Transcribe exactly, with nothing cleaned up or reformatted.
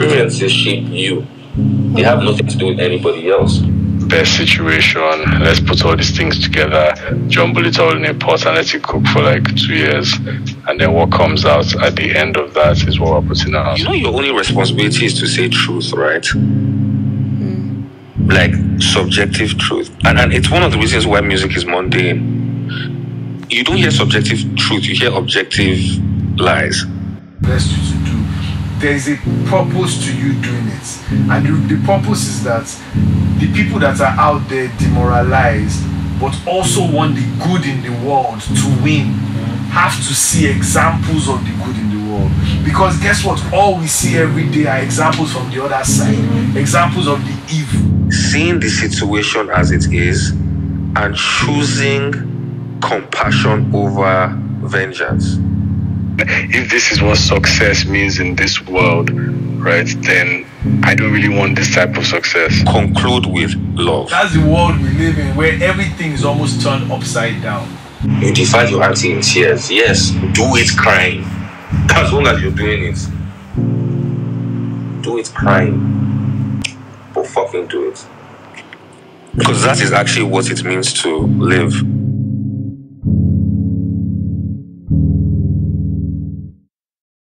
experiences shape you. They have nothing to do with anybody else. Best situation, let's put all these things together, jumble it all in a pot and let it cook for like two years. And then what comes out at the end of that is what we're putting out. You know, your only responsibility is to say truth, right? Mm. Like subjective truth. And, and it's one of the reasons why music is mundane. You don't hear subjective truth, you hear objective lies. Best you to do. There is a purpose to you doing it. And the, the purpose is that the people that are out there demoralized but also want the good in the world to win have to see examples of the good in the world. Because guess what? All we see every day are examples from the other side. Examples of the evil. Seeing the situation as it is and choosing compassion over vengeance. If this is what success means in this world, right, then I don't really want this type of success. Conclude with love. That's the world we live in, where everything is almost turned upside down. You defy your auntie in tears. Yes, do it crying. As long as you're doing it. Do it crying. But fucking do it. Because that is actually what it means to live.